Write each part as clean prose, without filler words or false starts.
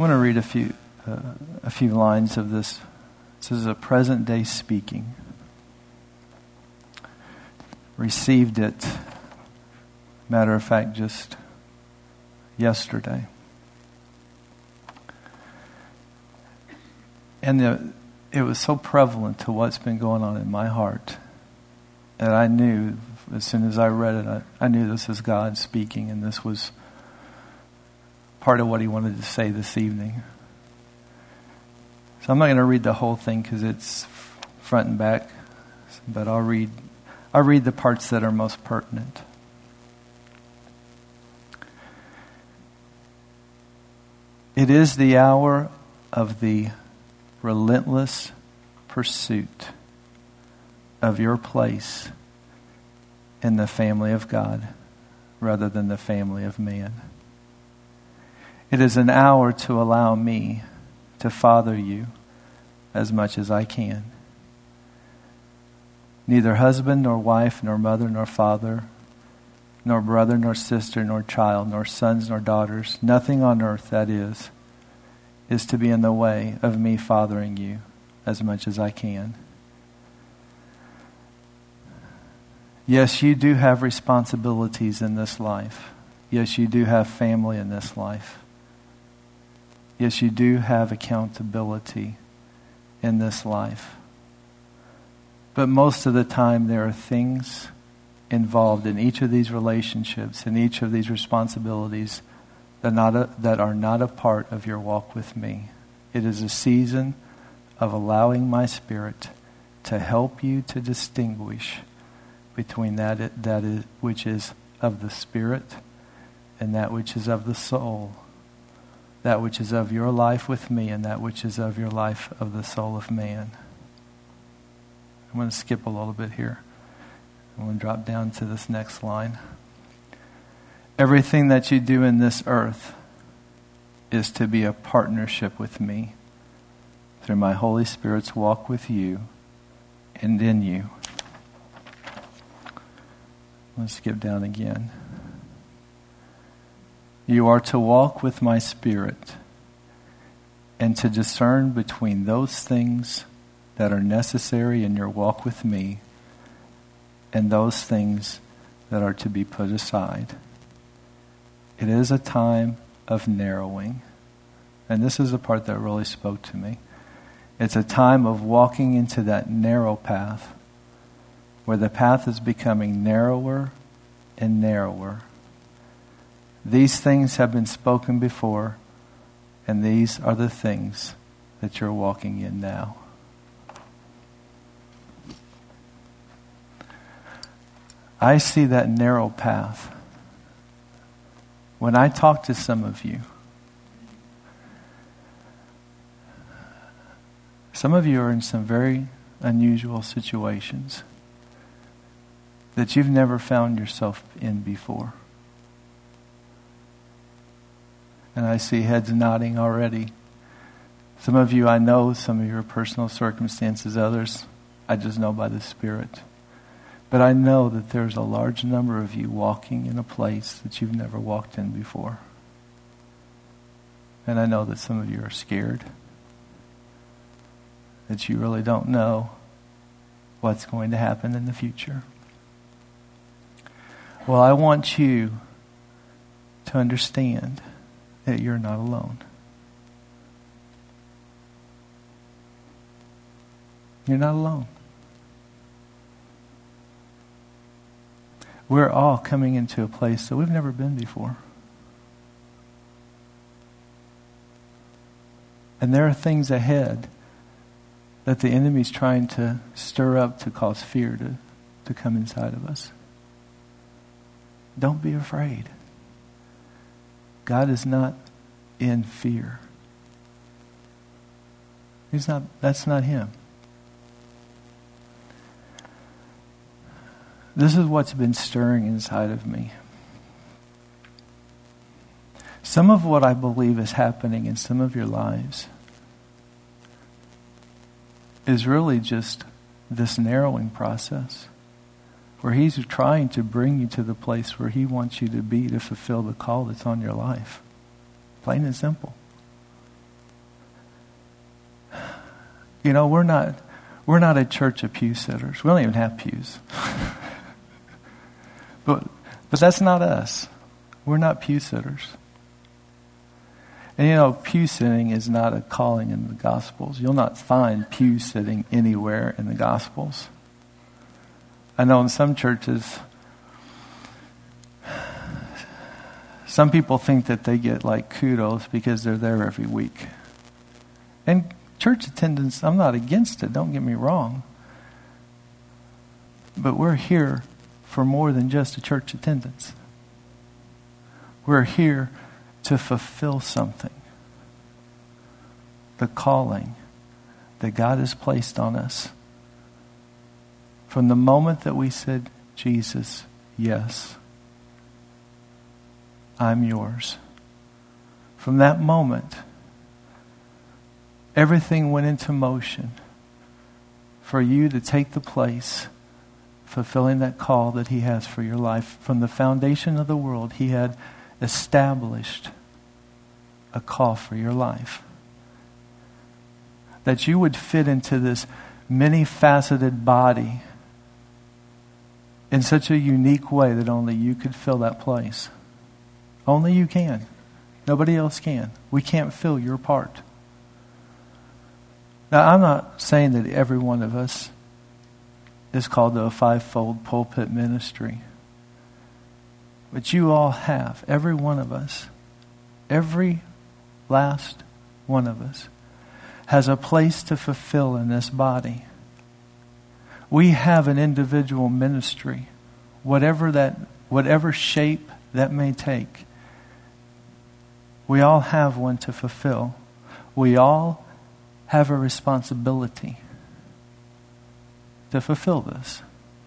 I want to read a few lines of this. This is a present day speaking. Received it, matter of fact, just yesterday. And it was so prevalent to what's been going on in my heart that I knew, as soon as I read it, I knew this was God speaking, and this was part of what he wanted to say this evening. So I'm not going to read the whole thing because it's front and back, but I'll read the parts that are most pertinent. It is the hour of the relentless pursuit of your place in the family of God rather than the family of man. It is an hour to allow me to father you as much as I can. Neither husband, nor wife, nor mother, nor father, nor brother, nor sister, nor child, nor sons, nor daughters, nothing on earth, that is to be in the way of me fathering you as much as I can. Yes, you do have responsibilities in this life. Yes, you do have family in this life. Yes, you do have accountability in this life. But most of the time there are things involved in each of these relationships, in each of these responsibilities that are not a part of your walk with me. It is a season of allowing my Spirit to help you to distinguish between that which is of the Spirit and that which is of the soul, that which is of your life with me and that which is of your life of the soul of man. I'm going to skip a little bit here. I'm going to drop down to this next line. Everything that you do in this earth is to be a partnership with me through my Holy Spirit's walk with you and in you. Let's skip down again. You are to walk with my Spirit and to discern between those things that are necessary in your walk with me and those things that are to be put aside. It is a time of narrowing. And this is the part that really spoke to me. It's a time of walking into that narrow path where the path is becoming narrower and narrower. These things have been spoken before, and these are the things that you're walking in now. I see that narrow path. When I talk to some of you are in some very unusual situations that you've never found yourself in before. And I see heads nodding already. Some of you I know, some of your personal circumstances, others I just know by the Spirit. But I know that there's a large number of you walking in a place that you've never walked in before. And I know that some of you are scared, that you really don't know what's going to happen in the future. Well, I want you to understand that you're not alone. You're not alone. We're all coming into a place that we've never been before. And there are things ahead that the enemy's trying to stir up to cause fear to come inside of us. Don't be afraid. God is not in fear. That's not him. This is what's been stirring inside of me. Some of what I believe is happening in some of your lives is really just this narrowing process where he's trying to bring you to the place where he wants you to be to fulfill the call that's on your life. Plain and simple. You know, we're not a church of pew sitters. We don't even have pews. But that's not us. We're not pew sitters. And you know, pew sitting is not a calling in the Gospels. You'll not find pew sitting anywhere in the Gospels. I know in some churches, some people think that they get like kudos because they're there every week. And church attendance, I'm not against it, don't get me wrong. But we're here for more than just a church attendance. We're here to fulfill something. The calling that God has placed on us. From the moment that we said, Jesus, yes, I'm yours. From that moment, everything went into motion for you to take the place, fulfilling that call that He has for your life. From the foundation of the world, He had established a call for your life. That you would fit into this many-faceted body in such a unique way that only you could fill that place. Only you can. Nobody else can. We can't fill your part. Now, I'm not saying that every one of us is called to a fivefold pulpit ministry. But you all have, every one of us, every last one of us, has a place to fulfill in this body. We have an individual ministry, whatever shape that may take. We all have one to fulfill. We all have a responsibility to fulfill this.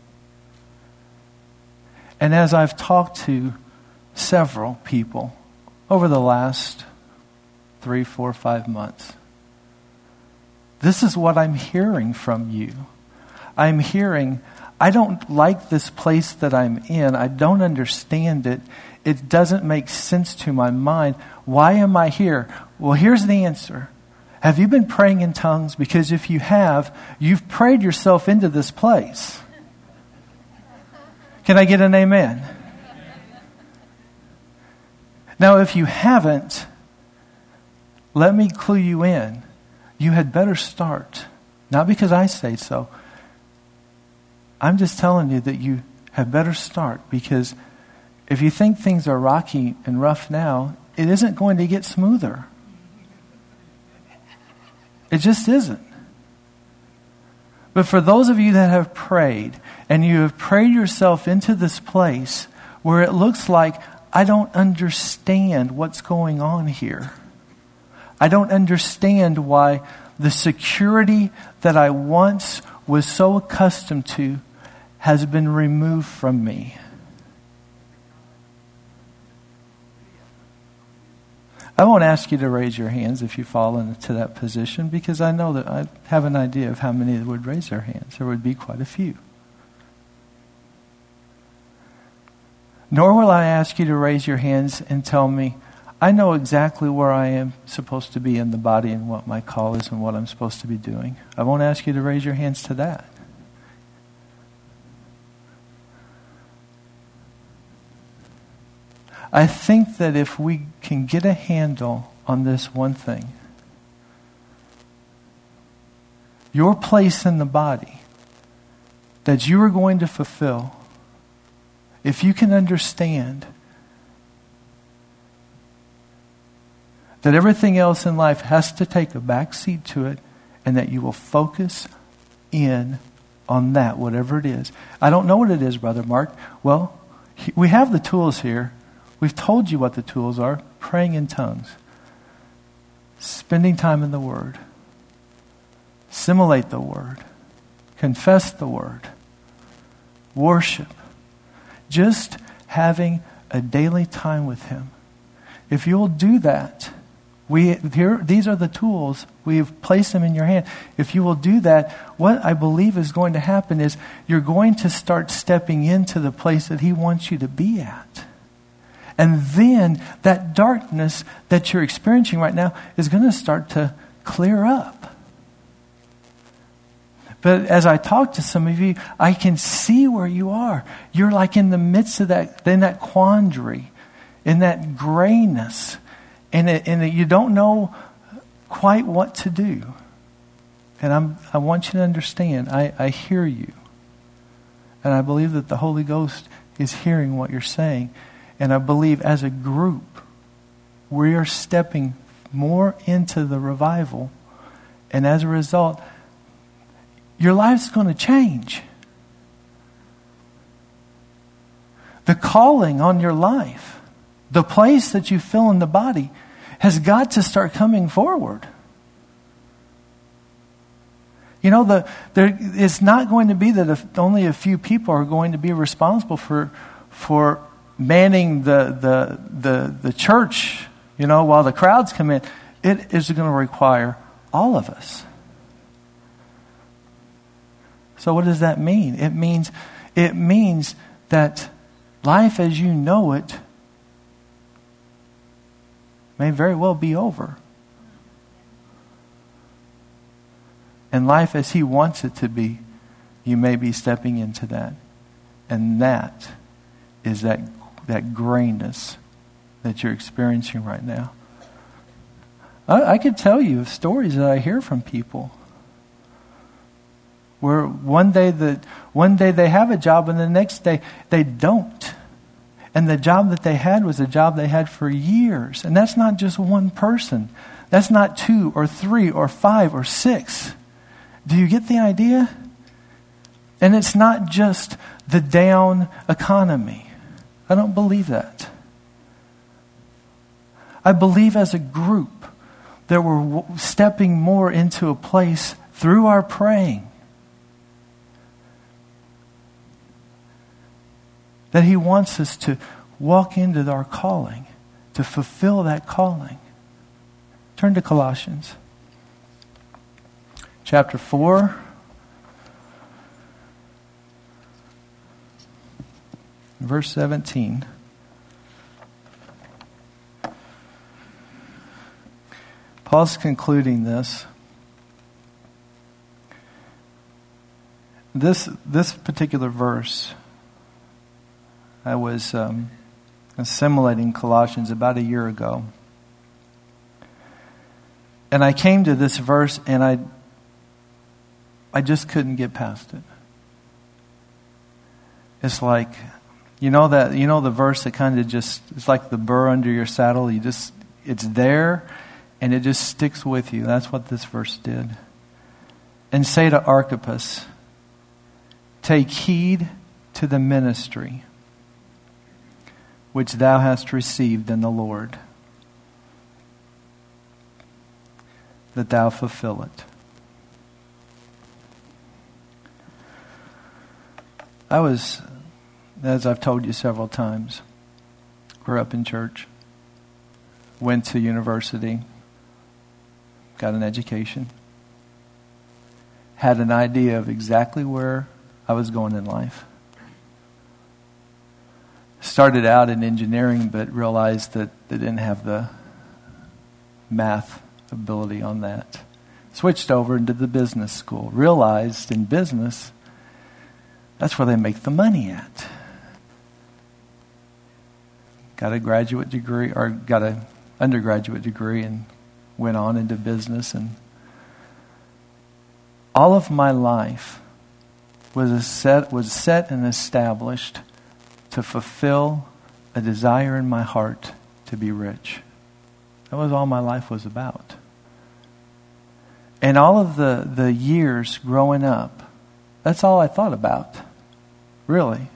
And as I've talked to several people over the last 3, 4, 5 months, this is what I'm hearing from you. I'm hearing, I don't like this place that I'm in. I don't understand it. It doesn't make sense to my mind. Why am I here? Well, here's the answer. Have you been praying in tongues? Because if you have, you've prayed yourself into this place. Can I get an amen? Now, if you haven't, let me clue you in. You had better start. Not because I say so. I'm just telling you that you had better start, because if you think things are rocky and rough now, it isn't going to get smoother. It just isn't. But for those of you that have prayed, and you have prayed yourself into this place where it looks like, I don't understand what's going on here. I don't understand why the security that I once was so accustomed to has been removed from me. I won't ask you to raise your hands if you fall into that position, because I know that I have an idea of how many would raise their hands. There would be quite a few. Nor will I ask you to raise your hands and tell me, I know exactly where I am supposed to be in the body and what my call is and what I'm supposed to be doing. I won't ask you to raise your hands to that. I think that if we can get a handle on this one thing, your place in the body that you are going to fulfill, if you can understand that everything else in life has to take a back seat to it, and that you will focus in on that, whatever it is. I don't know what it is, Brother Mark. Well, we have the tools here. We've told you what the tools are. Praying in tongues. Spending time in the Word. Assimilate the Word. Confess the Word. Worship. Just having a daily time with Him. If you'll do that, these are the tools. We've placed them in your hand. If you will do that, what I believe is going to happen is you're going to start stepping into the place that He wants you to be at. And then that darkness that you're experiencing right now is going to start to clear up. But as I talk to some of you, I can see where you are. You're like in the midst of that, in that quandary, in that grayness, and you don't know quite what to do. And I want you to understand, I hear you. And I believe that the Holy Ghost is hearing what you're saying. And I believe as a group, we are stepping more into the revival. And as a result, your life's going to change. The calling on your life, the place that you fill in the body, has got to start coming forward. You know, it's not going to be that only a few people are going to be responsible for manning the church, you know, while the crowds come in. It is going to require all of us. So what does that mean? It means that life as you know it may very well be over. And life as He wants it to be, you may be stepping into that. And that is that grayness that you're experiencing right now. I could tell you of stories that I hear from people where one day they have a job and the next day they don't. And the job that they had was a job they had for years. And that's not just one person. That's not 2 or 3 or 5 or 6. Do you get the idea? And it's not just the down economy. I don't believe that. I believe as a group that we're stepping more into a place through our praying that He wants us to walk into our calling, to fulfill that calling. Turn to Colossians chapter 4. Verse 17. Paul's concluding this. This particular verse, I was assimilating Colossians about a year ago. And I came to this verse and I just couldn't get past it. It's like, you know the verse that kind of just, it's like the burr under your saddle. It's there and it just sticks with you. That's what this verse did. And say to Archippus, take heed to the ministry which thou hast received in the Lord, that thou fulfill it. I was, as I've told you several times, grew up in church, went to university, got an education, had an idea of exactly where I was going in life. Started out in engineering, but realized that they didn't have the math ability on that. Switched over into the business school. Realized in business, that's where they make the money at. Got a graduate degree, or got an undergraduate degree, and went on into business. And all of my life was set and established to fulfill a desire in my heart to be rich. That was all my life was about. And all of the years growing up, that's all I thought about, really.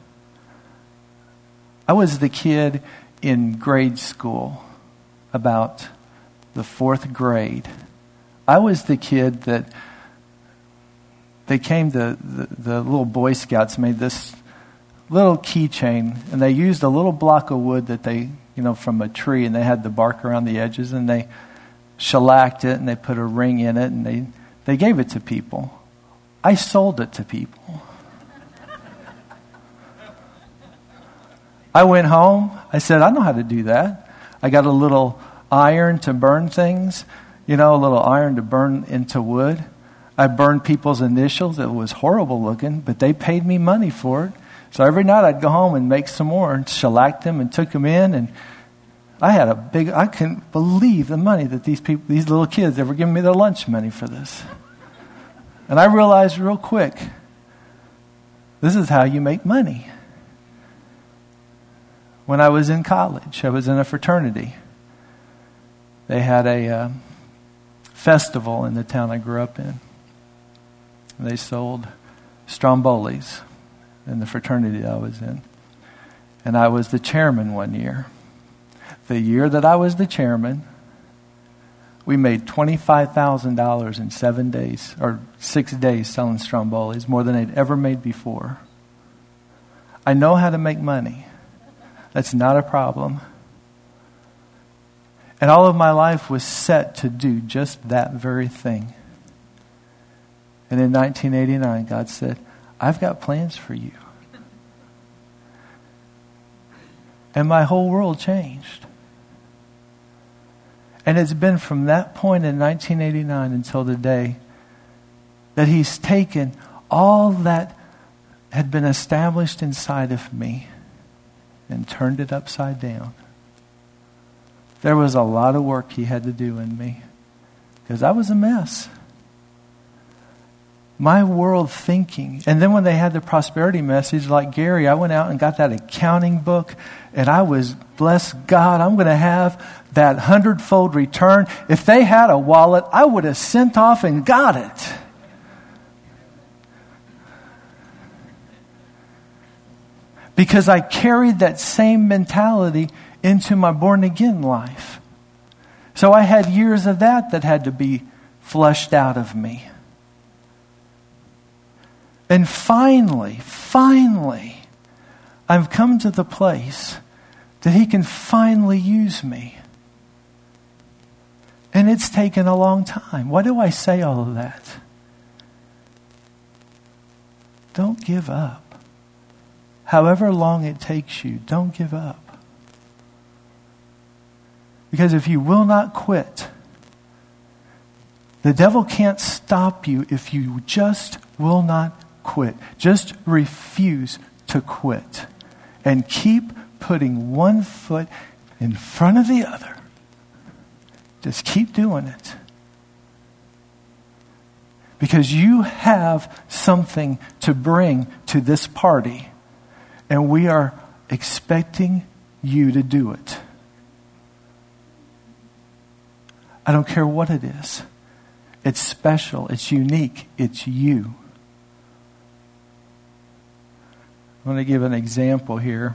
I was the kid in grade school, about the 4th grade. I was the kid that they came to, the little Boy Scouts made this little keychain, and they used a little block of wood that they, from a tree, and they had the bark around the edges, and they shellacked it, and they put a ring in it, and they gave it to people. I sold it to people. I went home. I said, I know how to do that. I got a little iron to burn things, a little iron to burn into wood. I burned people's initials. It was horrible looking, but they paid me money for it. So every night I'd go home and make some more and shellacked them and took them in. And I couldn't believe the money that these little kids, they were giving me their lunch money for this. And I realized real quick, this is how you make money. When I was in college, I was in a fraternity. They had a festival in the town I grew up in. They sold Strombolis in the fraternity I was in. And I was the chairman one year. The year that I was the chairman, we made $25,000 in 7 days, or 6 days selling Strombolis, more than I'd ever made before. I know how to make money. That's not a problem. And all of my life was set to do just that very thing. And in 1989, God said, I've got plans for you. And my whole world changed. And it's been from that point in 1989 until today that He's taken all that had been established inside of me and turned it upside down. There was a lot of work He had to do in me because I was a mess. My world thinking. And then when they had the prosperity message, like Gary, I went out and got that accounting book, and I was, bless God, I'm going to have that 100-fold return. If they had a wallet, I would have sent off and got it. Because I carried that same mentality into my born-again life. So I had years of that had to be flushed out of me. And finally, I've come to the place that He can finally use me. And it's taken a long time. Why do I say all of that? Don't give up. However long it takes you, don't give up. Because if you will not quit, the devil can't stop you if you just will not quit. Just refuse to quit. And keep putting one foot in front of the other. Just keep doing it. Because you have something to bring to this party. And we are expecting you to do it. I don't care what it is. It's special. It's unique. It's you. I'm going to give an example here.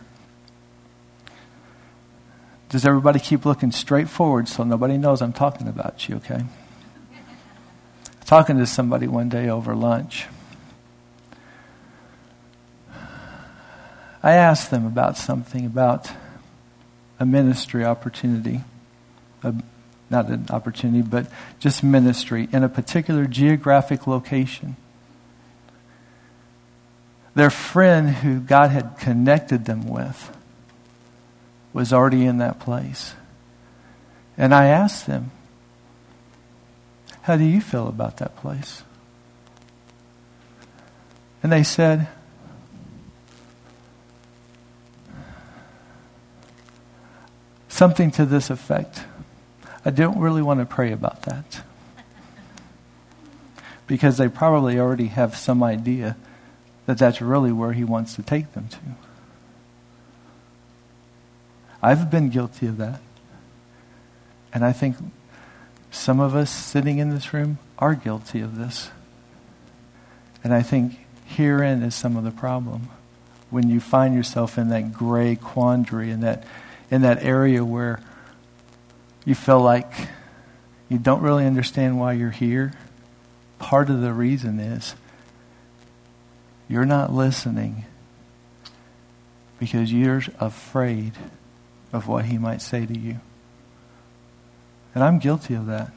Does everybody keep looking straight forward so nobody knows I'm talking about you, okay? Talking to somebody one day over lunch. I asked them about something, about a ministry opportunity. Not an opportunity, but just ministry in a particular geographic location. Their friend who God had connected them with was already in that place. And I asked them, how do you feel about that place? And they said, something to this effect. I don't really want to pray about that. Because they probably already have some idea that that's really where He wants to take them to. I've been guilty of that. And I think some of us sitting in this room are guilty of this. And I think herein is some of the problem. When you find yourself in that gray quandary, in that area where you feel like you don't really understand why you're here. Part of the reason is you're not listening because you're afraid of what He might say to you. And I'm guilty of that.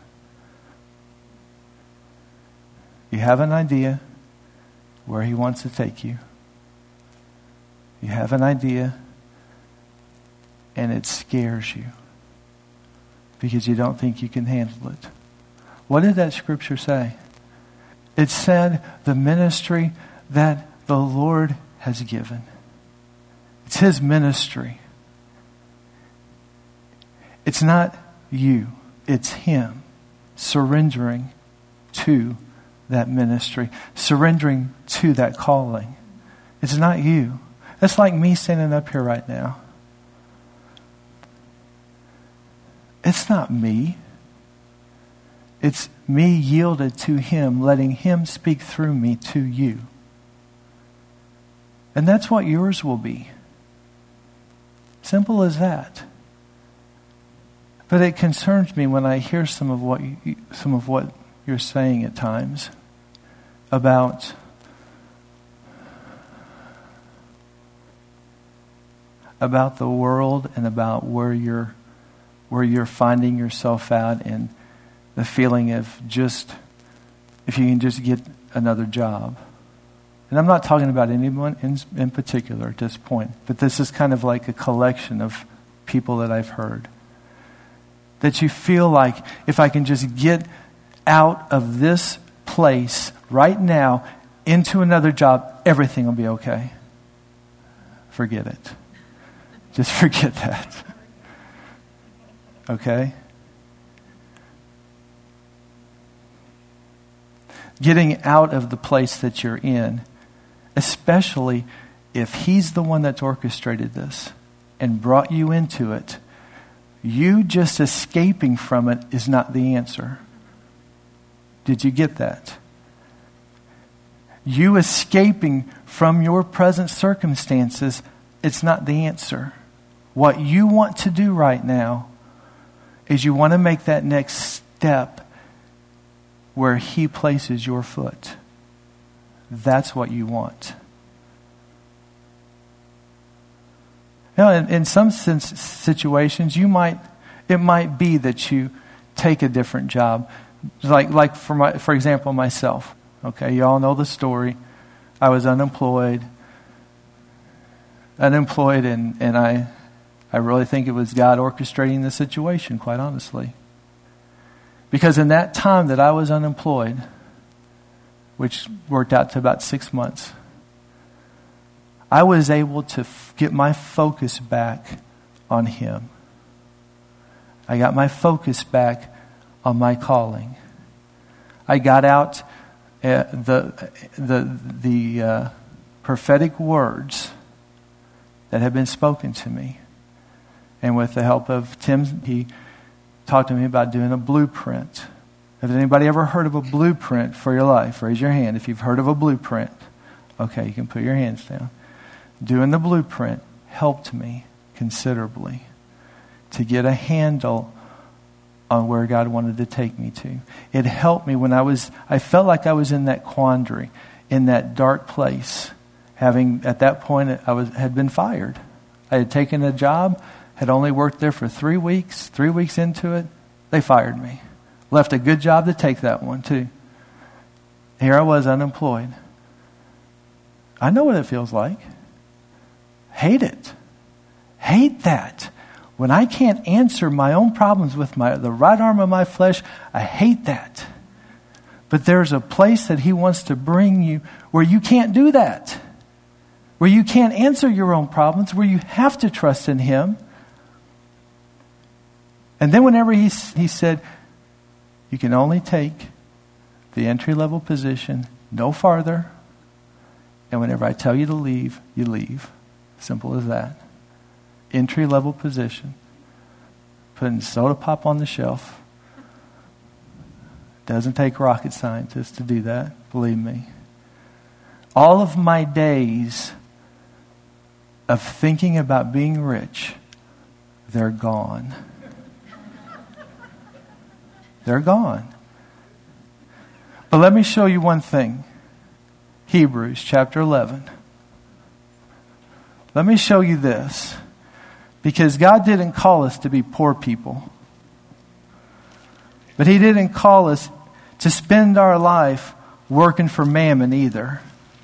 You have an idea where He wants to take you. You have an idea and it scares you because you don't think you can handle it. What did that scripture say? It said the ministry that the Lord has given. It's His ministry. It's not you. It's Him surrendering to that ministry, surrendering to that calling. It's not you. It's like me standing up here right now. It's not me. It's me yielded to Him, letting Him speak through me to you. And that's what yours will be. Simple as that. But it concerns me when I hear some of what you're saying at times about the world and about where you're finding yourself at, and the feeling of just, if you can just get another job. And I'm not talking about anyone in particular at this point, but this is kind of like a collection of people that I've heard. That you feel like, if I can just get out of this place right now into another job, everything will be okay. Forget it. Just forget that. Okay? Getting out of the place that you're in, especially if He's the one that's orchestrated this and brought you into it, you just escaping from it is not the answer. Did you get that? You escaping from your present circumstances, it's not the answer. What you want to do right now is you want to make that next step where He places your foot. That's what you want. Now, in some situations, it might be that you take a different job. Like for example, myself. Okay, you all know the story. I was unemployed, and I really think it was God orchestrating the situation, quite honestly. Because in that time that I was unemployed, which worked out to about 6 months, I was able to get my focus back on Him. I got my focus back on my calling. I got out the prophetic words that had been spoken to me. And with the help of Tim, he talked to me about doing a blueprint. Has anybody ever heard of a blueprint for your life? Raise your hand if you've heard of a blueprint. Okay, you can put your hands down. Doing the blueprint helped me considerably to get a handle on where God wanted to take me to. It helped me when I felt like I was in that quandary, in that dark place. Having, at that point, had been fired. I had taken a job, had only worked there for 3 weeks. 3 weeks into it, they fired me. Left a good job to take that one too. Here I was unemployed. I know what it feels like. Hate it. Hate that. When I can't answer my own problems with the right arm of my flesh, I hate that. But there's a place that He wants to bring you where you can't do that. Where you can't answer your own problems, where you have to trust in Him. And then whenever he said, you can only take the entry-level position, no farther. And whenever I tell you to leave, you leave. Simple as that. Entry-level position. Putting soda pop on the shelf. Doesn't take rocket scientists to do that, believe me. All of my days of thinking about being rich, they're gone. They're gone. But let me show you one thing. Hebrews chapter 11. Let me show you this. Because God didn't call us to be poor people. But He didn't call us to spend our life working for mammon either.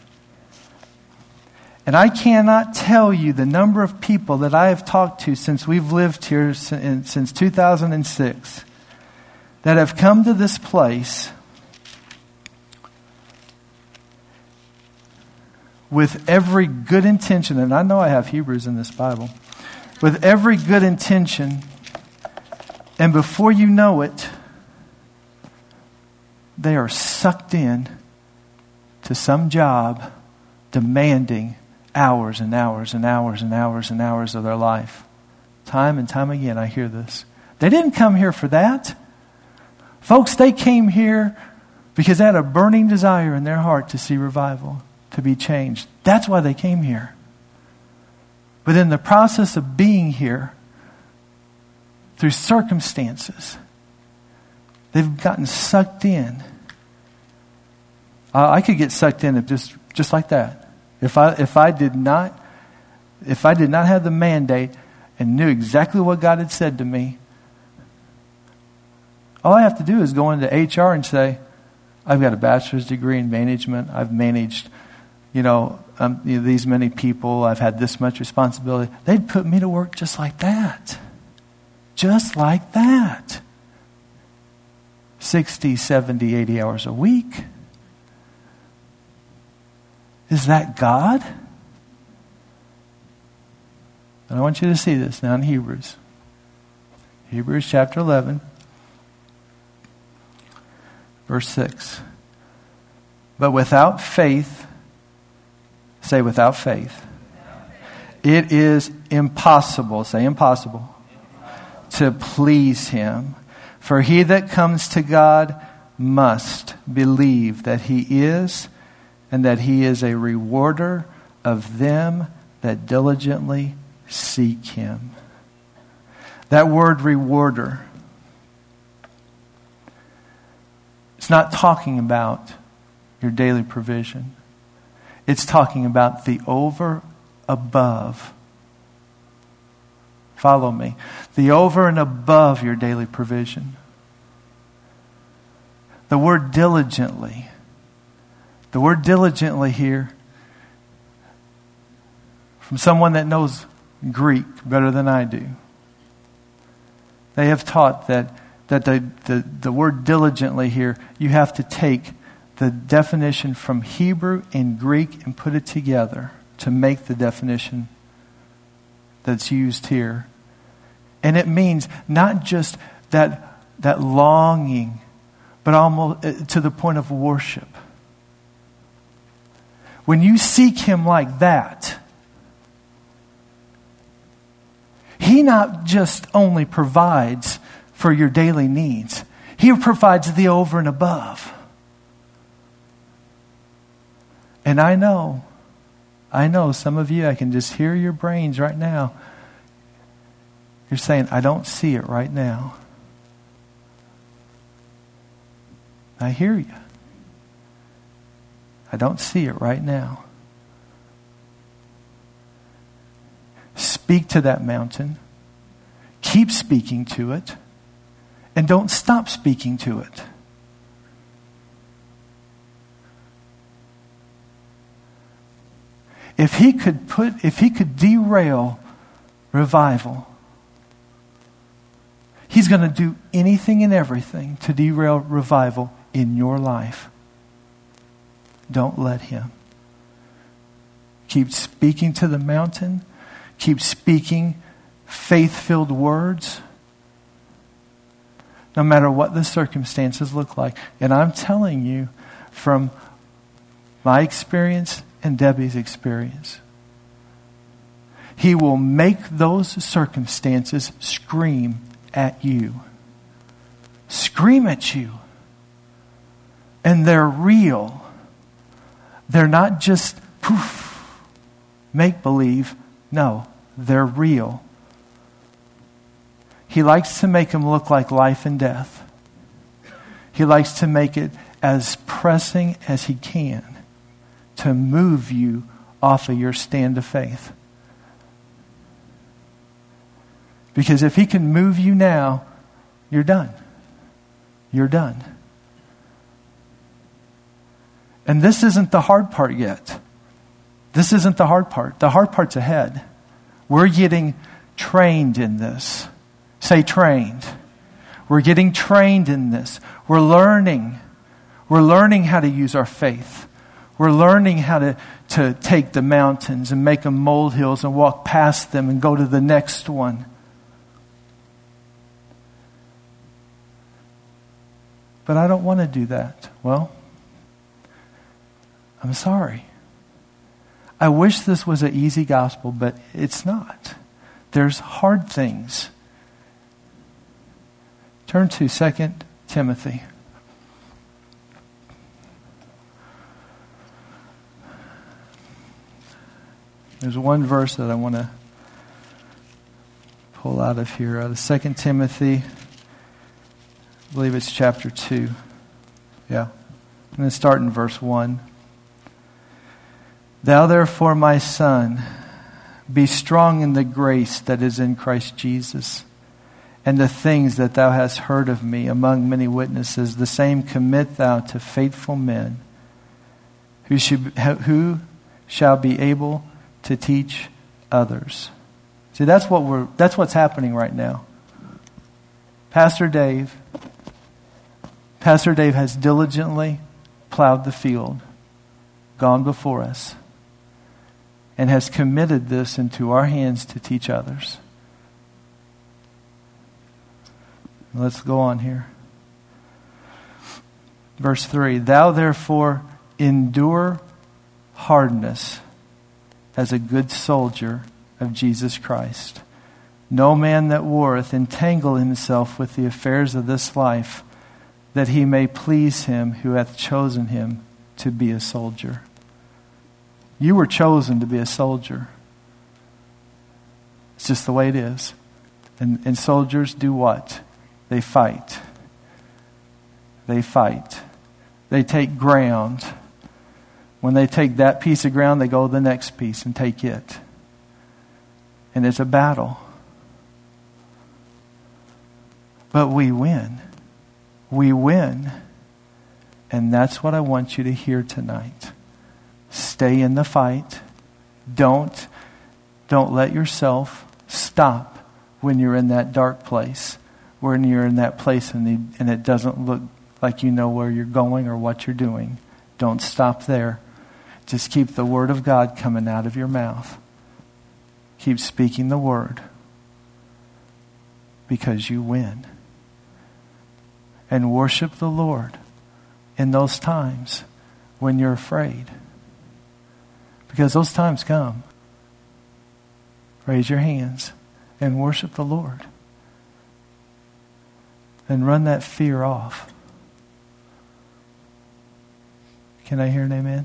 And I cannot tell you the number of people that I have talked to since we've lived here since 2006 that have come to this place with every good intention, and I know I have Hebrews in this Bible, with every good intention, and before you know it, they are sucked in to some job demanding hours and hours and hours and hours and hours of their life. Time and time again, I hear this. They didn't come here for that. Folks, they came here because they had a burning desire in their heart to see revival, to be changed. That's why they came here. But in the process of being here, through circumstances, they've gotten sucked in. I could get sucked in just like that. If I did not have the mandate and knew exactly what God had said to me, all I have to do is go into HR and say, I've got a bachelor's degree in management. I've managed, these many people. I've had this much responsibility. They'd put me to work just like that. Just like that. 60, 70, 80 hours a week. Is that God? And I want you to see this now in Hebrews. Hebrews chapter 11. Verse 6. But without faith, say without faith, it is impossible, say impossible, to please Him. For he that comes to God must believe that He is, and that He is a rewarder of them that diligently seek Him. That word rewarder, it's not talking about your daily provision. It's talking about the over above. Follow me. The over and above your daily provision. The word diligently. The word diligently here, from someone that knows Greek better than I do. They have taught that the word diligently here, you have to take the definition from Hebrew and Greek and put it together to make the definition that's used here. And it means not just that longing, but almost to the point of worship. When you seek Him like that, He not just only provides for your daily needs, He provides the over and above. And I know some of you, I can just hear your brains right now. You're saying, I don't see it right now. I hear you. I don't see it right now. Speak to that mountain. Keep speaking to it. And don't stop speaking to it. If he could derail revival, He's going to do anything and everything to derail revival in your life. Don't let Him. Keep speaking to the mountain. Keep speaking faith-filled words. No matter what the circumstances look like. And I'm telling you from my experience and Debbie's experience, He will make those circumstances scream at you. Scream at you. And they're real. They're not just poof, make-believe. No, they're real. He likes to make them look like life and death. He likes to make it as pressing as He can to move you off of your stand of faith. Because if He can move you now, you're done. You're done. And this isn't the hard part yet. This isn't the hard part. The hard part's ahead. We're getting trained in this. Say trained. We're getting trained in this. We're learning. We're learning how to use our faith. We're learning how to take the mountains and make them molehills and walk past them and go to the next one. But I don't want to do that. Well, I'm sorry. I wish this was an easy gospel, but it's not. There's hard things. Turn to 2 Timothy. There's one verse that I want to pull out of here, out of 2 Timothy. I believe it's chapter 2. Yeah. I'm going to start in verse 1. Thou therefore, my son, be strong in the grace that is in Christ Jesus, and the things that thou hast heard of me among many witnesses, the same commit thou to faithful men, who shall be able to teach others. See, that's what's happening right now. Pastor Dave has diligently plowed the field, gone before us, and has committed this into our hands to teach others. Let's go on here. Verse 3, thou therefore endure hardness as a good soldier of Jesus Christ. No man that warreth entangle himself with the affairs of this life, that he may please him who hath chosen him to be a soldier. You were chosen to be a soldier. It's just the way it is. And soldiers do what? They fight. They fight. They take ground. When they take that piece of ground, they go to the next piece and take it. And it's a battle. But we win. We win. And that's what I want you to hear tonight. Stay in the fight. Don't let yourself stop when you're in that dark place. When you're in that place and it doesn't look like you know where you're going or what you're doing. Don't stop there. Just keep the word of God coming out of your mouth. Keep speaking the word. Because you win. And worship the Lord in those times when you're afraid. Because those times come. Raise your hands and worship the Lord. And run that fear off. Can I hear an amen?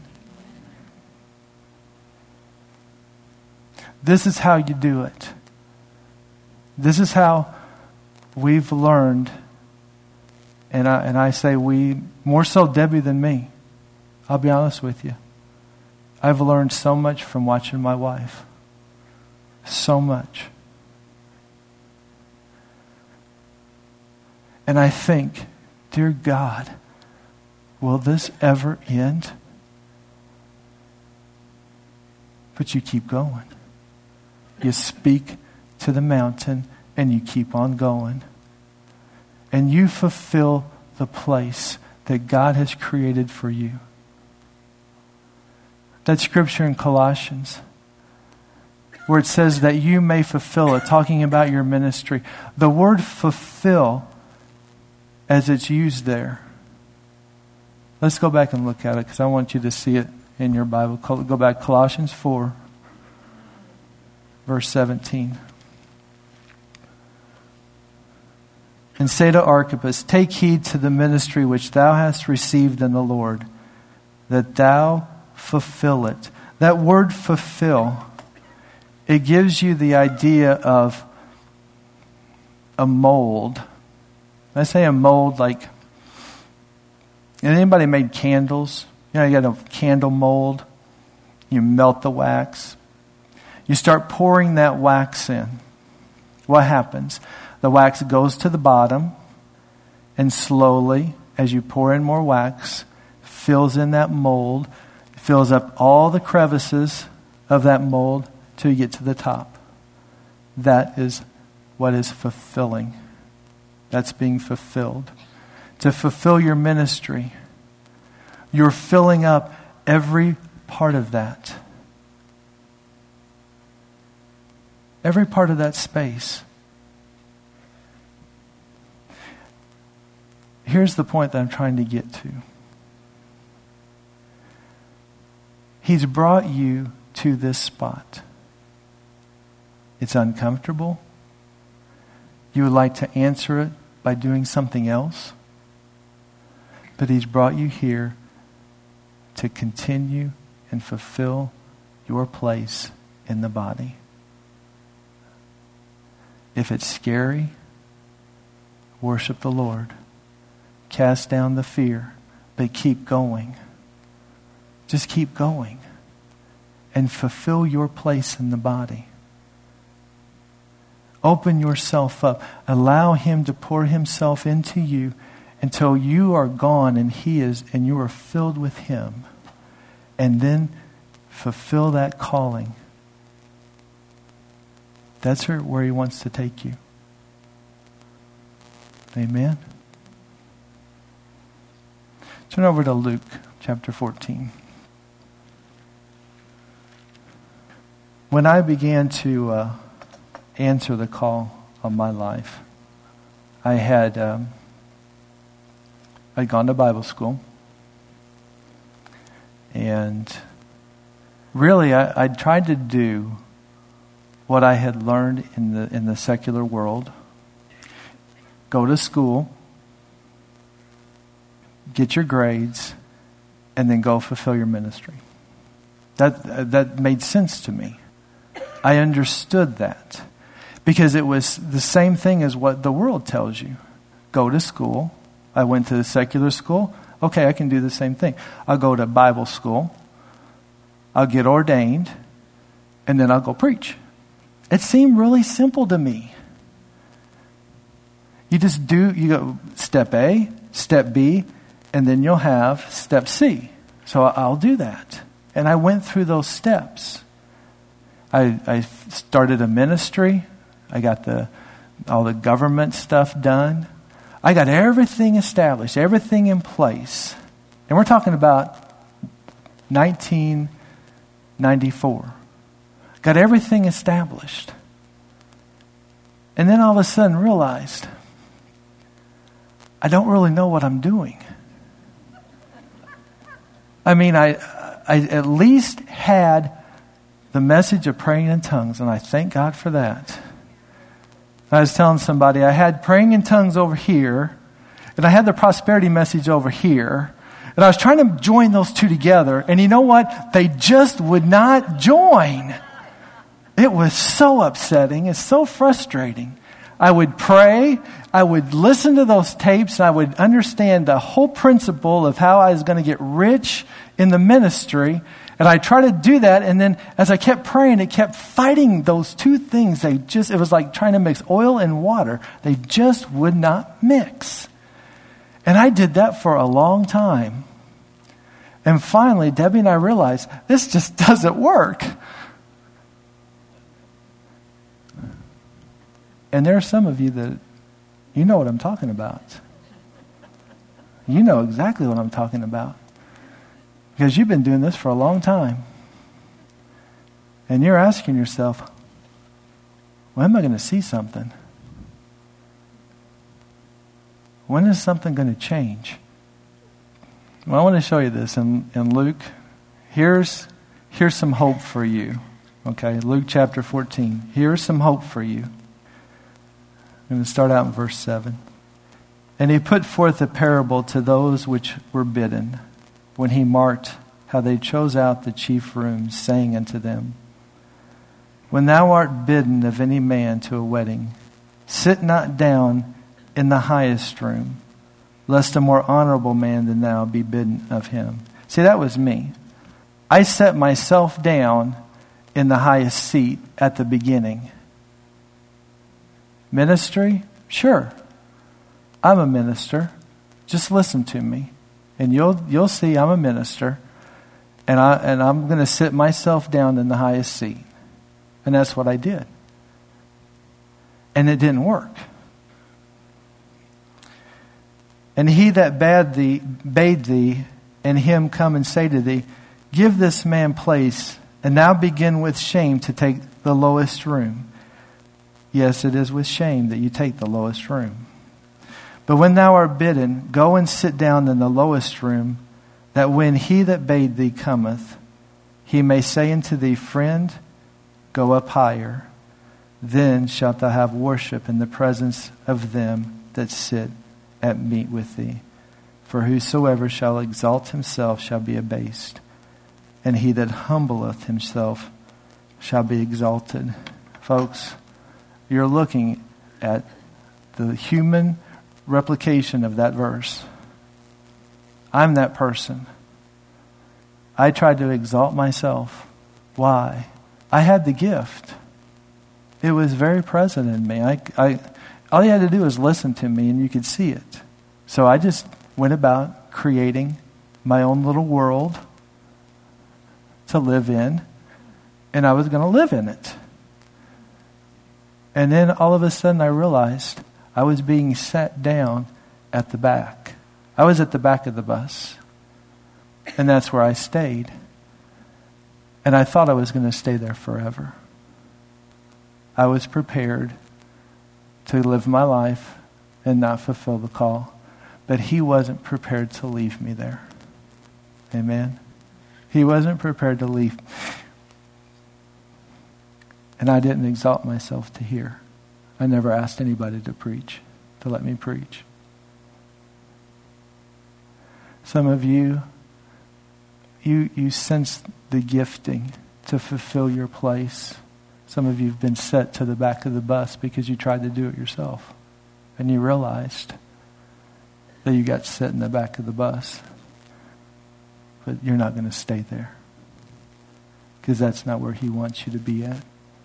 This is how you do it. This is how we've learned, and I say we, more so Debbie than me. I'll be honest with you. I've learned so much from watching my wife. So much. And I think, dear God, will this ever end? But you keep going. You speak to the mountain and you keep on going. And you fulfill the place that God has created for you. That scripture in Colossians, where it says that you may fulfill it, talking about your ministry. The word fulfill, as it's used there. Let's go back and look at it because I want you to see it in your Bible. Go back, Colossians 4, verse 17. And say to Archippus, take heed to the ministry which thou hast received in the Lord, that thou fulfill it. That word fulfill, it gives you the idea of a mold. I say a mold like, anybody made candles? You know, you got a candle mold. You melt the wax. You start pouring that wax in. What happens? The wax goes to the bottom, and slowly, as you pour in more wax, fills in that mold, fills up all the crevices of that mold till you get to the top. That is what is fulfilling. That's being fulfilled. To fulfill your ministry, you're filling up every part of that. Every part of that space. Here's the point that I'm trying to get to. He's brought you to this spot. It's uncomfortable. You would like to answer it by doing something else. But He's brought you here to continue and fulfill your place in the body. If it's scary, worship the Lord. Cast down the fear, but keep going. Just keep going and fulfill your place in the body. Open yourself up. Allow Him to pour Himself into you until you are gone and He is, and you are filled with Him. And then fulfill that calling. That's where He wants to take you. Amen. Turn over to Luke chapter 14. When I began to answer the call of my life, I'd gone to Bible school, and really I tried to do what I had learned in the secular world. Go to school, get your grades, and then go fulfill your ministry. That made sense to me. I understood that because it was the same thing as what the world tells you. Go to school. I went to the secular school. Okay, I can do the same thing. I'll go to Bible school. I'll get ordained, and then I'll go preach. It seemed really simple to me. You go step A, step B, and then you'll have step C. So I'll do that. And I went through those steps. I started a ministry. I got all the government stuff done. I got everything established, everything in place. And we're talking about 1994. Got everything established. And then all of a sudden realized, I don't really know what I'm doing. I mean, I at least had the message of praying in tongues, and I thank God for that. I was telling somebody, I had praying in tongues over here, and I had the prosperity message over here, and I was trying to join those two together, and you know what? They just would not join. It was so upsetting. It's so frustrating. I would pray, I would listen to those tapes, and I would understand the whole principle of how I was going to get rich in the ministry. And I tried to do that, and then as I kept praying, it kept fighting those two things. It was like trying to mix oil and water. They just would not mix. And I did that for a long time. And finally, Debbie and I realized, this just doesn't work. And there are some of you that, you know what I'm talking about. You know exactly what I'm talking about. Because you've been doing this for a long time. And you're asking yourself, when am I going to see something? When is something going to change? Well, I want to show you this in Luke. Here's some hope for you. Okay, Luke chapter 14. Here's some hope for you. I'm going to start out in verse 7. And he put forth a parable to those which were bidden, when he marked how they chose out the chief rooms, saying unto them, When thou art bidden of any man to a wedding, sit not down in the highest room, lest a more honorable man than thou be bidden of him. See, that was me. I set myself down in the highest seat at the beginning. Ministry? Sure. I'm a minister. Just listen to me. And you'll see I'm a minister. And I'm going to sit myself down in the highest seat. And that's what I did. And it didn't work. And he that bade thee, and him come and say to thee, Give this man place, and now begin with shame to take the lowest room. Yes, it is with shame that you take the lowest room. But when thou art bidden, go and sit down in the lowest room, that when he that bade thee cometh, he may say unto thee, Friend, go up higher. Then shalt thou have worship in the presence of them that sit at meat with thee. For whosoever shall exalt himself shall be abased, and he that humbleth himself shall be exalted. Folks, you're looking at the human replication of that verse. I'm that person. I tried to exalt myself. Why? I had the gift. It was very present in me. All you had to do was listen to me and you could see it. So I just went about creating my own little world to live in, and I was going to live in it. And then all of a sudden I realized I was being sat down at the back. I was at the back of the bus. And that's where I stayed. And I thought I was going to stay there forever. I was prepared to live my life and not fulfill the call. But he wasn't prepared to leave me there. Amen? He wasn't prepared to leave. And I didn't exalt myself to hear. I never asked anybody to preach, to let me preach. Some of you sense the gifting to fulfill your place. Some of you have been set to the back of the bus because you tried to do it yourself. And you realized that you got set in the back of the bus. But you're not going to stay there. Because that's not where he wants you to be at.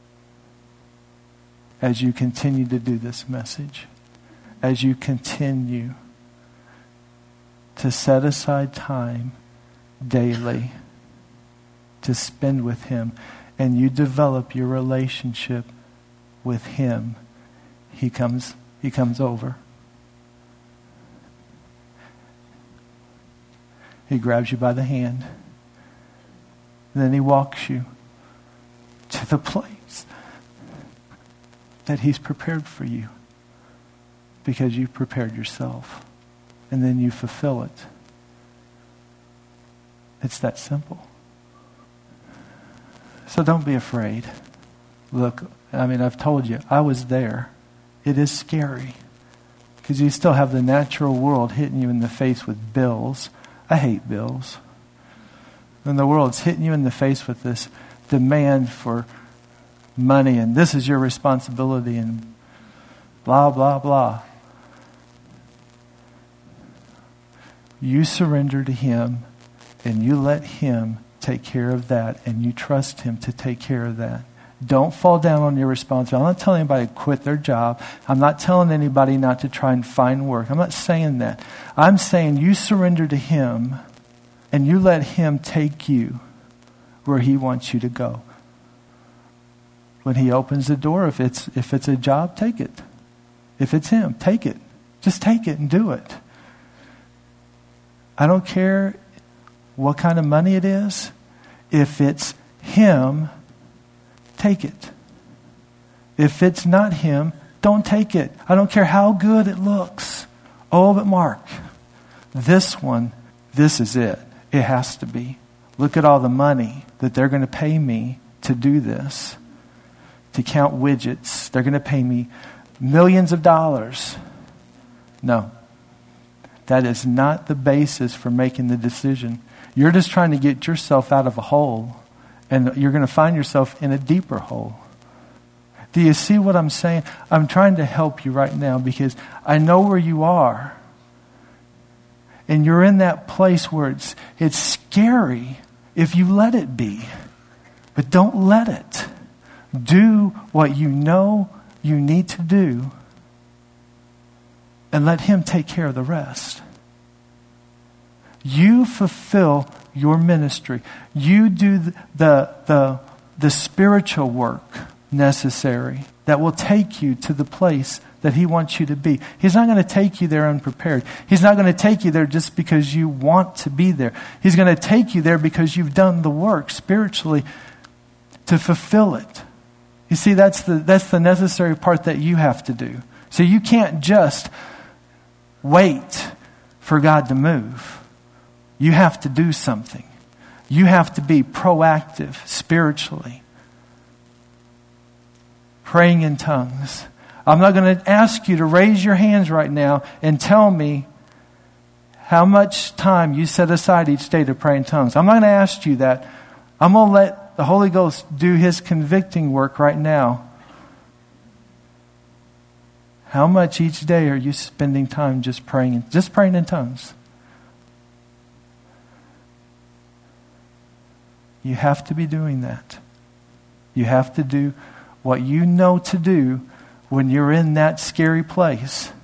As you continue to do this message, as you continue to set aside time daily to spend with him, and you develop your relationship with him, he comes over. He grabs you by the hand, and then he walks you to the place that he's prepared for you because you've prepared yourself, and then you fulfill it. It's that simple. So don't be afraid. Look, I've told you, I was there. It is scary because you still have the natural world hitting you in the face with bills. I hate bills. And the world's hitting you in the face with this demand for money, and this is your responsibility, and blah, blah, blah. You surrender to him, and you let him take care of that, and you trust him to take care of that. Don't fall down on your responsibility. I'm not telling anybody to quit their job. I'm not telling anybody not to try and find work. I'm not saying that. I'm saying you surrender to him, and you let him take you where he wants you to go. When he opens the door, if it's a job, take it. If it's him, take it. Just take it and do it. I don't care what kind of money it is. If it's him, take it. If it's not him, don't take it. I don't care how good it looks. Oh, but Mark, this is it. It has to be. Look at all the money that they're going to pay me to do this, to count widgets. They're going to pay me millions of dollars. No. That is not the basis for making the decision. You're just trying to get yourself out of a hole, and you're going to find yourself in a deeper hole. Do you see what I'm saying? I'm trying to help you right now because I know where you are. And you're in that place where it's scary if you let it be. But don't let it. Do what you know you need to do and let him take care of the rest. You fulfill your ministry. You do the spiritual work necessary that will take you to the place that He wants you to be. He's not going to take you there unprepared. He's not going to take you there just because you want to be there. He's going to take you there because you've done the work spiritually to fulfill it. You see, that's the necessary part that you have to do. So you can't just wait for God to move. You have to do something. You have to be proactive spiritually. Praying in tongues. I'm not going to ask you to raise your hands right now and tell me how much time you set aside each day to pray in tongues. I'm not going to ask you that. I'm going to let the Holy Ghost do His convicting work right now. How much each day are you spending time just praying in tongues? You have to be doing that. You have to do what you know to do when you're in that scary place.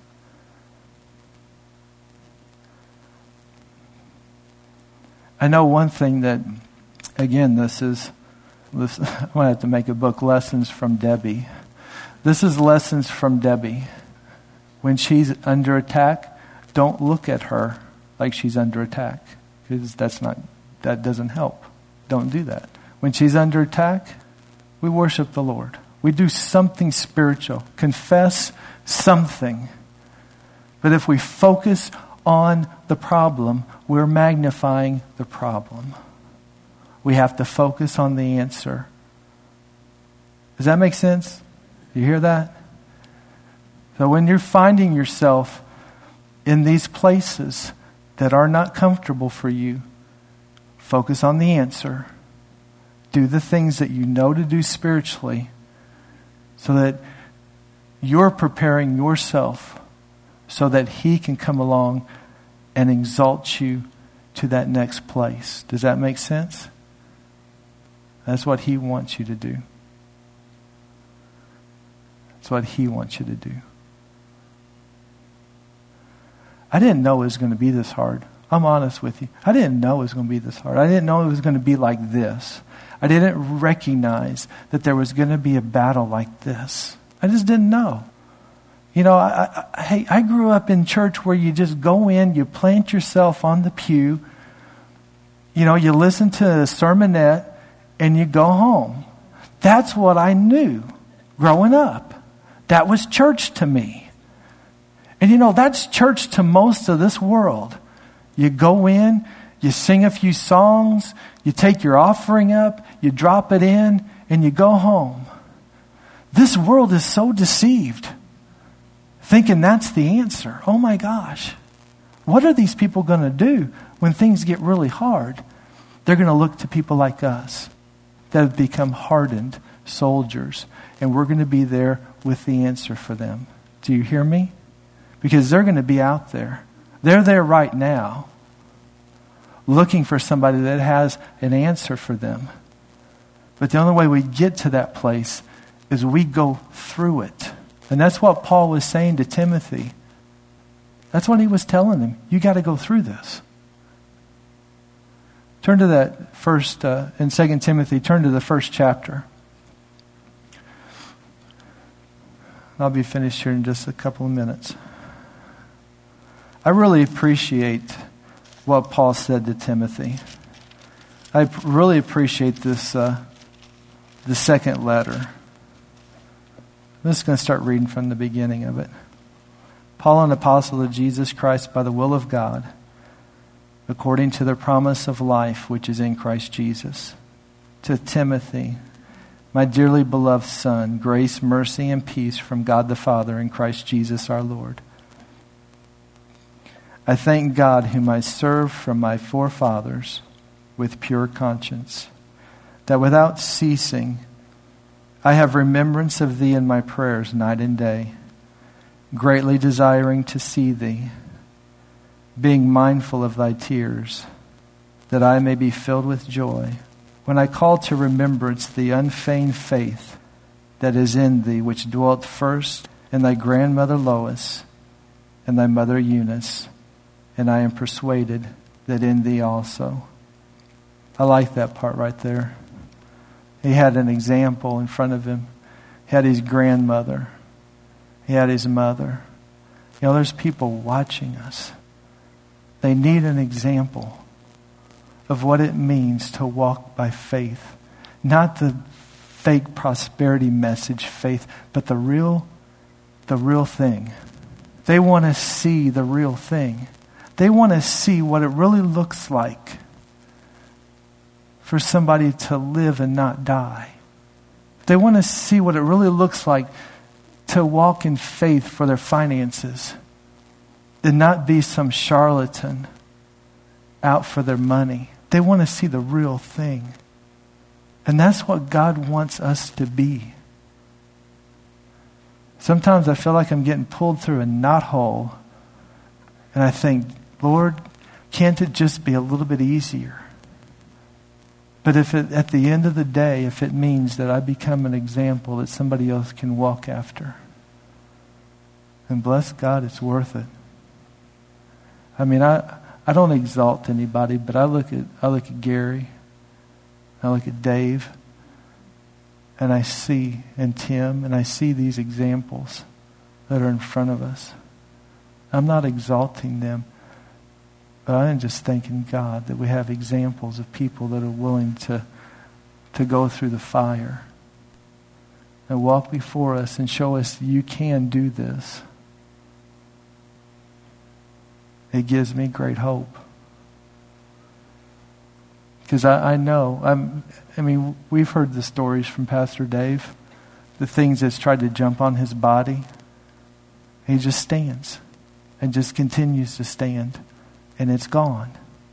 I know one thing that, again, I'm going to have to make a book, Lessons from Debbie. This is Lessons from Debbie. When she's under attack, don't look at her like she's under attack, because that doesn't help. Don't do that. When she's under attack, we worship the Lord. We do something spiritual. Confess something. But if we focus on the problem, we're magnifying the problem. We have to focus on the answer. Does that make sense? You hear that? So when you're finding yourself in these places that are not comfortable for you, focus on the answer. Do the things that you know to do spiritually so that you're preparing yourself so that He can come along and exalt you to that next place. Does that make sense? That's what He wants you to do. That's what He wants you to do. I didn't know it was going to be this hard. I'm honest with you. I didn't know it was going to be this hard. I didn't know it was going to be like this. I didn't recognize that there was going to be a battle like this. I just didn't know. You know, I grew up in church where you just go in, you plant yourself on the pew, you know, you listen to a sermonette, and you go home. That's what I knew growing up. That was church to me. And you know, that's church to most of this world. You go in, you sing a few songs, you take your offering up, you drop it in, and you go home. This world is so deceived, thinking that's the answer. Oh my gosh. What are these people going to do when things get really hard? They're going to look to people like us that have become hardened soldiers, and we're going to be there with the answer for them. Do you hear me? Because they're going to be out there. They're there right now, looking for somebody that has an answer for them. But the only way we get to that place is we go through it. And that's what Paul was saying to Timothy. That's what he was telling him. You got to go through this. Turn to that first, in 2 Timothy, turn to the first chapter. I'll be finished here in just a couple of minutes. I really appreciate what Paul said to Timothy. I really appreciate this, the second letter. I'm just going to start reading from the beginning of it. Paul, an apostle of Jesus Christ by the will of God, according to the promise of life which is in Christ Jesus. To Timothy, my dearly beloved son, grace, mercy, and peace from God the Father and Christ Jesus our Lord. I thank God whom I serve from my forefathers with pure conscience, that without ceasing I have remembrance of thee in my prayers night and day, greatly desiring to see thee, being mindful of thy tears, that I may be filled with joy, when I call to remembrance the unfeigned faith that is in thee, which dwelt first in thy grandmother Lois and thy mother Eunice, and I am persuaded that in thee also. I like that part right there. He had an example in front of him. He had his grandmother. He had his mother. There's people watching us. They need an example of what it means to walk by faith. Not the fake prosperity message faith, but the real thing. They want to see the real thing. They want to see what it really looks like for somebody to live and not die. They want to see what it really looks like to walk in faith for their finances and not be some charlatan out for their money. They want to see the real thing. And that's what God wants us to be. Sometimes I feel like I'm getting pulled through a knothole. And I think, Lord, can't it just be a little bit easier? But if it, at the end of the day, if it means that I become an example that somebody else can walk after, then bless God, it's worth it. I mean, I don't exalt anybody, but I look at Gary, I look at Dave, and I see, and Tim, and I see these examples that are in front of us. I'm not exalting them, but I am just thanking God that we have examples of people that are willing to go through the fire and walk before us and show us you can do this. It gives me great hope. Because I know, we've heard the stories from Pastor Dave, the things that's tried to jump on his body. He just stands and just continues to stand, and it's gone.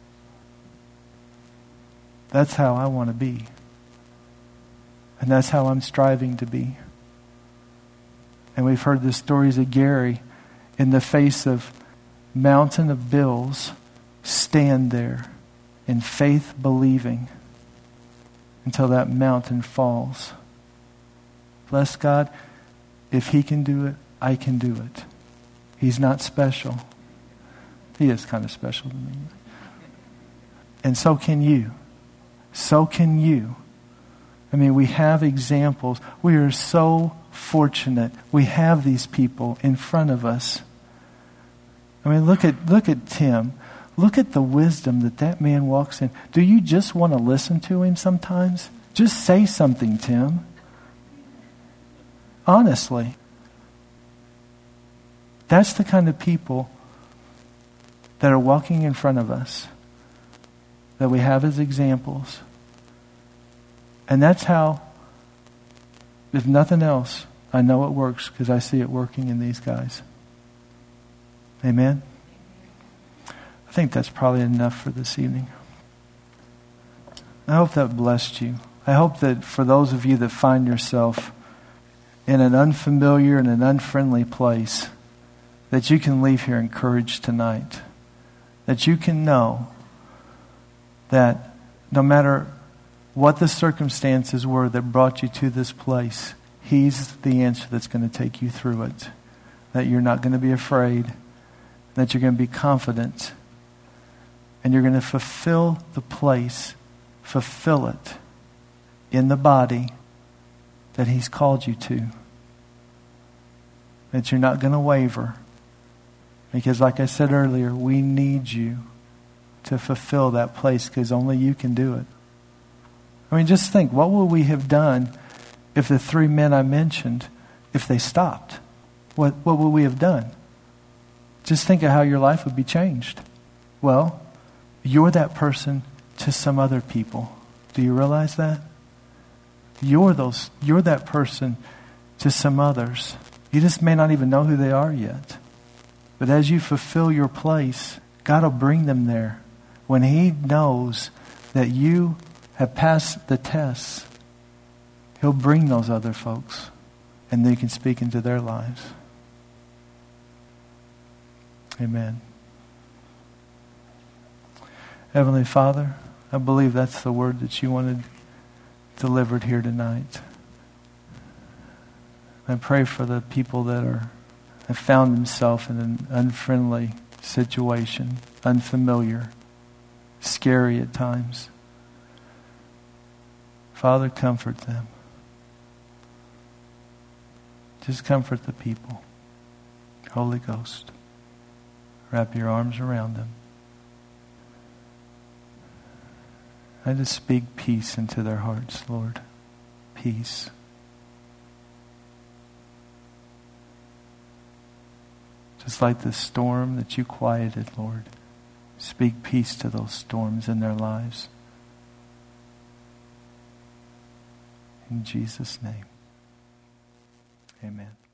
That's how I want to be. And that's how I'm striving to be. And we've heard the stories of Gary in the face of mountain of bills, stand there in faith believing until that mountain falls. Bless God, if he can do it, I can do it. He's not special. He is kind of special to me. And so can you. So can you. I mean, we have examples. We are so fortunate. We have these people in front of us. I mean, look at Tim. Look at the wisdom that man walks in. Do you just want to listen to him sometimes? Just say something, Tim. Honestly. That's the kind of people that are walking in front of us, that we have as examples. And that's how, if nothing else, I know it works because I see it working in these guys. Amen? I think that's probably enough for this evening. I hope that blessed you. I hope that for those of you that find yourself in an unfamiliar and an unfriendly place, that you can leave here encouraged tonight. That you can know that no matter what the circumstances were that brought you to this place, He's the answer that's going to take you through it. That you're not going to be afraid. That you're going to be confident. And you're going to fulfill the place, fulfill it in the body that He's called you to. That you're not going to waver. Because like I said earlier, we need you to fulfill that place because only you can do it. I mean, just think, what would we have done if the 3 men I mentioned, if they stopped? What would we have done? Just think of how your life would be changed. Well, you're that person to some other people. Do you realize that? You're that person to some others. You just may not even know who they are yet. But as you fulfill your place, God will bring them there. When He knows that you have passed the tests, He'll bring those other folks and they can speak into their lives. Amen. Heavenly Father, I believe that's the word that you wanted delivered here tonight. I pray for the people that have found themselves in an unfriendly situation, unfamiliar, scary at times. Father, comfort them. Just comfort the people. Holy Ghost, wrap your arms around them. I just speak peace into their hearts, Lord. Peace. Just like the storm that you quieted, Lord. Speak peace to those storms in their lives. In Jesus' name. Amen.